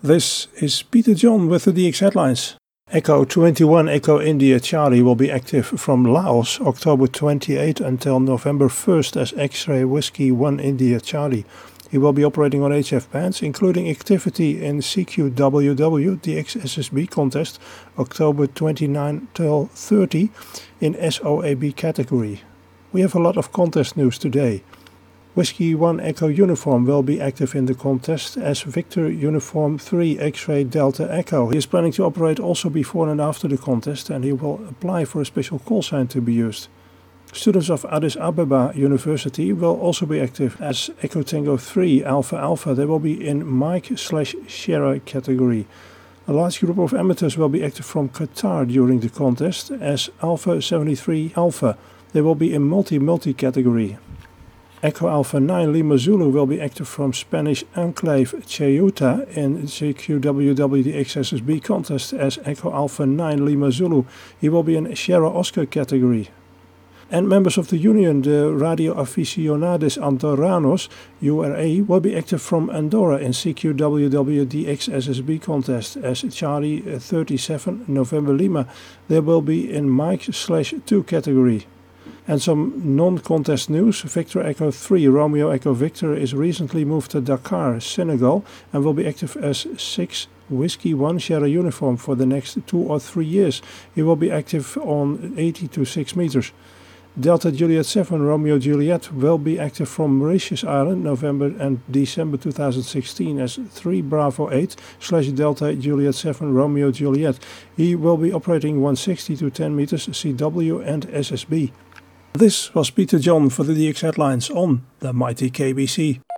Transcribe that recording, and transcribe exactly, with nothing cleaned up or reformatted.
This is Peter John with the D X headlines. Echo twenty-one Echo India Charlie will be active from Laos October twenty-eighth until November first as X-Ray Whiskey one India Charlie. He will be operating on H F bands, including activity in C Q W W D X S S B contest October twenty-ninth till thirtieth in S O A B category. We have a lot of contest news today. Whiskey one Echo Uniform will be active in the contest as Victor Uniform three X-Ray Delta Echo. He is planning to operate also before and after the contest, and he will apply for a special call sign to be used. Students of Addis Ababa University will also be active as Echo Tango three Alpha Alpha. They will be in Mike slash Sierra category. A large group of amateurs will be active from Qatar during the contest as Alpha seventy-three Alpha. They will be in multi-multi category. Echo Alpha nine Lima Zulu will be active from Spanish Enclave Ceuta in C Q W W D X S S B contest as Echo Alpha nine Lima Zulu. He will be in Sierra Oscar category. And members of the union, the Radio Aficionados Andorranos, U R A, will be active from Andorra in C Q W W D X S S B contest as Charlie thirty-seven November Lima. They will be in Mike slash two category. And some non-contest news. Victor Echo three Romeo Echo Victor is recently moved to Dakar, Senegal, and will be active as six Whiskey one Sierra Uniform for the next two or three years. He will be active on eighty to six meters. Delta Juliet seven Romeo Juliet will be active from Mauritius Island November and December two thousand sixteen as three Bravo eight slash Delta Juliet seven Romeo Juliet. He will be operating one sixty to ten meters C W and S S B. This was Peter John for the D X headlines on the mighty K B C.